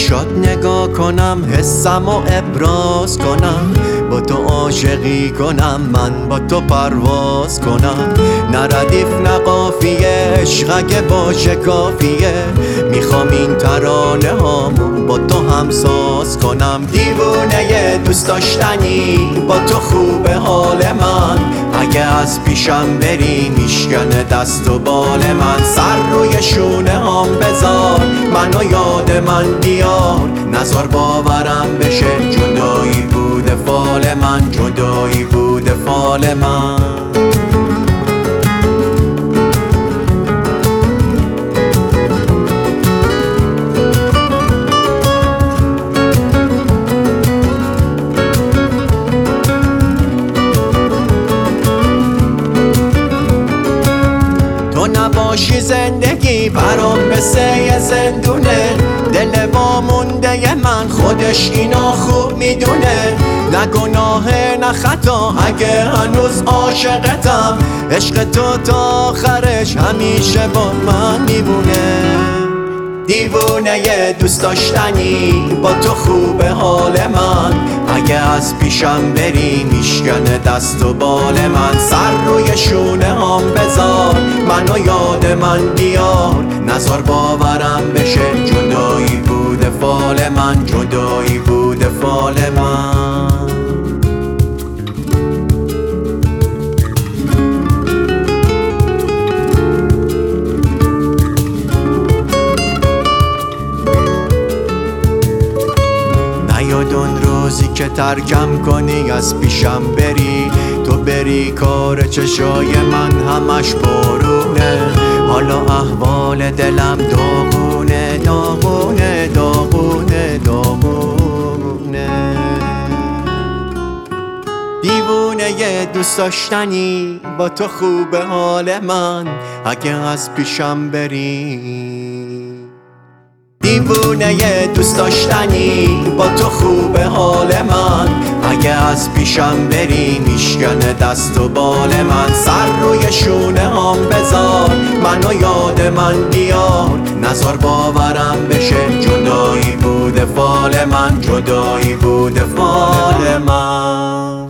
چشات نگاه کنم، حسم و ابراز کنم، با تو عاشقی کنم، من با تو پرواز کنم. نه ردیف نه قافیه، عشق اگه باشه کافیه. میخوام این ترانه هامو با تو همساز کنم. دیوونه دوست داشتنی، با تو خوبه حال من. اگه از پیشم بری میشکنه دست و بال من. سر روی شونه هم بذار، منو یاد من بیار. نذار باورم بشه جدایی بوده فال من، جدایی بوده فال من. تو نباشی زندگی برام مثل یه زندونه. دل وامونده من خودش اینو خوب میدونه. نه گناه نه خطا اگه هنوز عاشقتم. عشق تو تا آخرش همیشه با من میمونه. دیوونه دوست داشتنی، با تو خوبه حال من. اگه از پیشم بری میشکنه دست و بال من. سر روی شونه هم بذار، منو یاد من بیار. نذار باورم بشه جدایی بوده فال من، جدایی بوده فال من. نیاد اون روزی که ترکم کنی، از پیشم بری. تو بری کار چشای من همش بارونه. حالا احوال دلم داغونه، داغونه، داغونه، داغونه. دیوونه دوست داشتنی، با تو خوبه حال من. اگه از پیشم بری. دیوونه دوست داشتنی، با تو خوبه حال من. اگه از پیشم بری میشکنه دست و بال من. سر روی شونه هم بذار، منو یاد من بیار. نذار باورم بشه جدایی بوده فال من، جدایی بوده فال من.